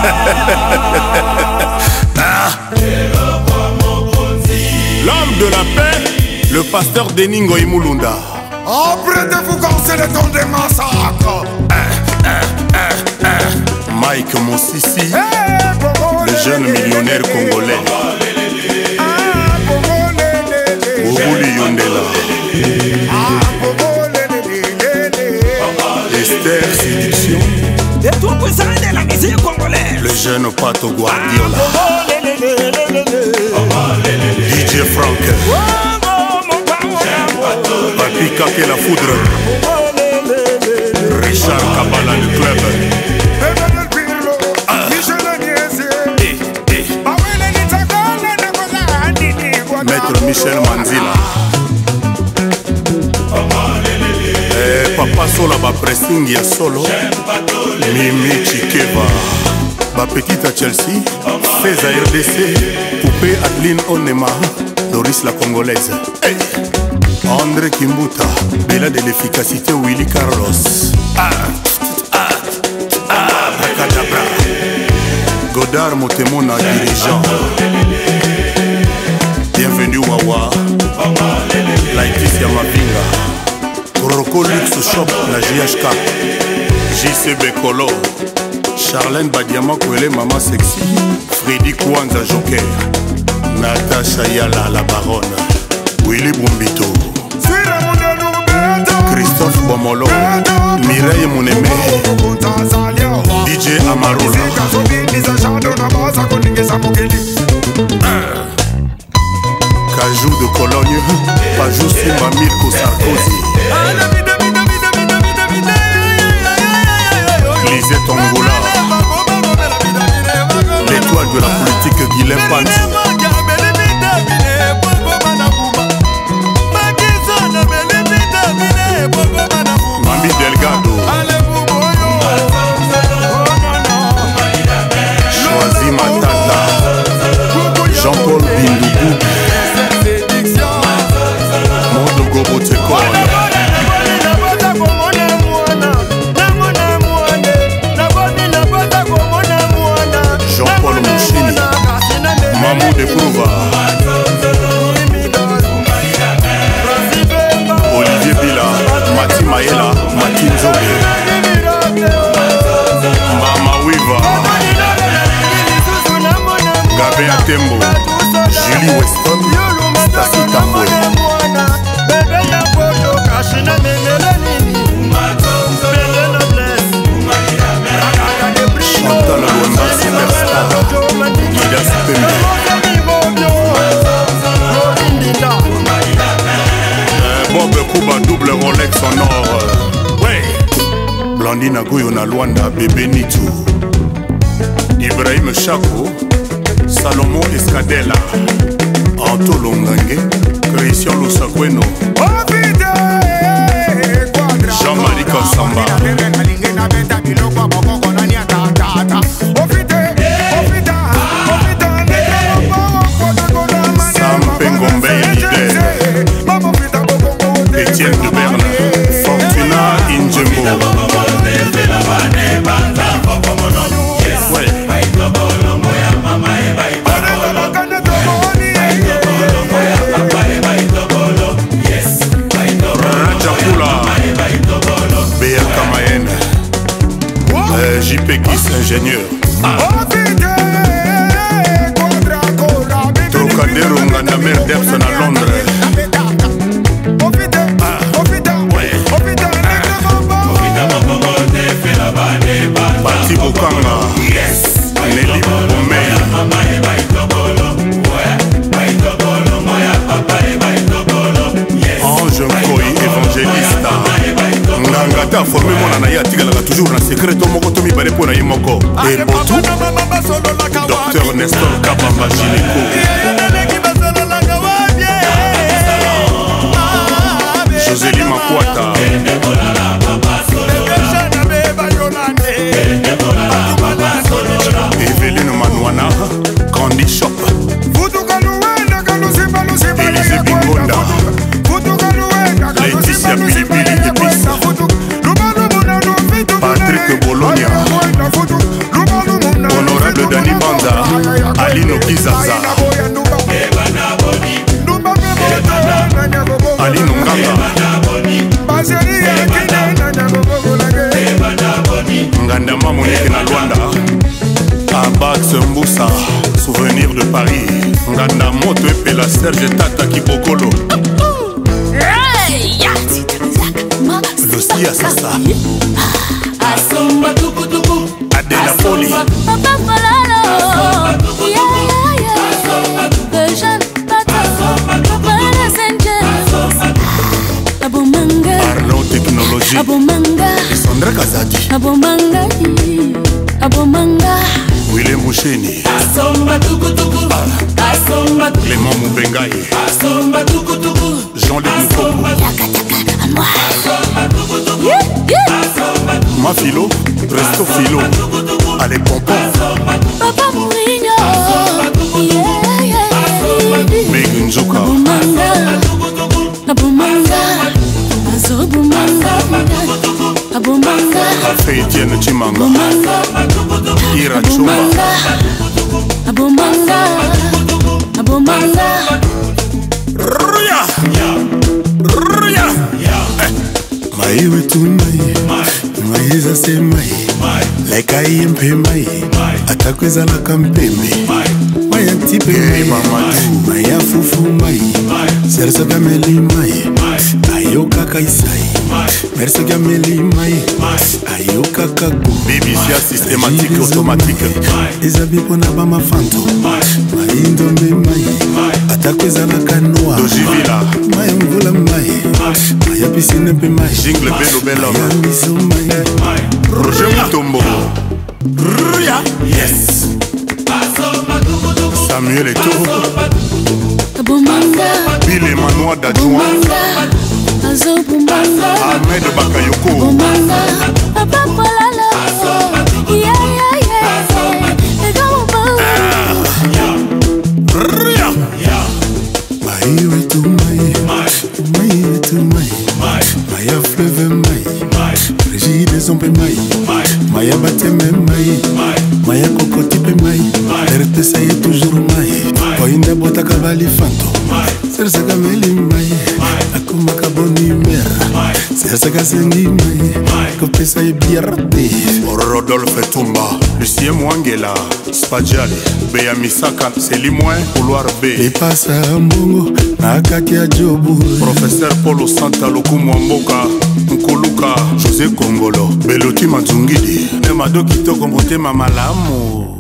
L'homme de la paix, le pasteur Deningo Imulunda. Apprêtez-vous quand c'est le temps des massacres. Mike Mosisi, le jeune millionnaire congolais. Obuli Yondela. Esther Séduction. Le jeune Pato Guardiola. DJ Frank. Papi Kake la foudre. Richard Kabala le club. Maître Michel Manzila. Papa Sola ba pressing ya solo. Mimi Chikeva. Ba petite à Chelsea. Feza RDC. Poupée Adeline Onema. Doris la Congolaise. Hey. André Kimbuta. Bella de l'efficacité Willy Carlos. Bracadabra. Godard Motemona dirigeant. Bienvenue Wawa. Laetitia Mabinga. Koroko Luxe Shop, la GHK. JCB Kolo. Charlène Badiama Kwele Mama Sexy. Freddy Kwanza Joker. Natacha Yala la Baronne. Willy Bumbito. Christophe Bomolo. Mireille Monémé. DJ Amarola. Cajou de Cologne, Pajou Simba Mirko Sarkozy. Lisette Angola. L'étoile de la politique Guilhem Panzi. Mami Delgado. Choisi Matata. Jean-Paul Bindougou. Jean-Paul Mouchini. Mamou de Prouva. Olivier Bila. Mati Maela. Mati Nzobe. Mama Wiva. Gabé Atembo. Julie Weston. Stasi Tamboué. Chantal Luemba Superstar. Midas Pembe. Bob Kuba double Rolex en or. Ouais. Blandine Agoyo na Luanda Bébé Nitou. Ibrahim Chako. Salomon Escadella. Anto Longange. Christian Lusakweno. Jean-Marie Kassamba. Sam Pengombe leader. Etienne de Berne. Fortuna Injembo. JP Kiss ingénieur. Trocadero Nganda Mère d'Epson à Londres. Pati Bokanga. Nelly Bomei. Ange Nkoi évangéliste. Ngangata formé mon anaïa tigalaka toujours na secret to moko to mi bare pona yimoko. Et Botou. Docteur Nestor Kabamba Gynéco. Josélie Makwata. Evelyne Manouana. Candy Shop. Élisée Bingonda. Laetitia Pilipili Épice. Patrick Bologna. Honoré Saki Bokolo Lucia Sasa Adela Poli Arnaud Technologie Sandra Kazadi William Moucheni Clément Moubengaï Jean-Luc Moukoko Mafilo Resto Philo Allez Pompon Papa Mourinho Megun Njoka Café Etienne Chimanga Ira Chumba Ruya Ruya Mai wetu mai za se mai Leka yempe mai Atakweza la kampeme Mai antipe mai afufu mai Sersa gameli mai Ayoka kaisai Mersa gameli mai Ayoka kago BBC systématique automatique Ezabi pona bama fanto Mai ndombe mai Atakweza la kanoa Dojivila Mai mvula mai Mai piscine pe mai Jingle belo belo Roger Mutombo Ruya Yes Samuel Eto Bill Emmanuel d'adjoint Ahmed Bakayoko Ruya Mai wetu mai wetu mai Maya fleuve mai Régie des hommes mai Maya bateme mai Maya kokoti pe mai RTC est toujours mai Koinda bota kabali fanto Sersa kameli mai Akuma kaboni mer Sersa kasengi mai Kopesa e biarte Rodolphe Tumba Lucien Mwangela Spadjali Beya Misaka Selimouin Couloir B Epasa Mbongo Nakaki ya Jobu Professeur Polo Santa Loku Mwamboka Nkoluka José Kongolo Beloti Mazungidi Nemado Kitoko Motema Malamu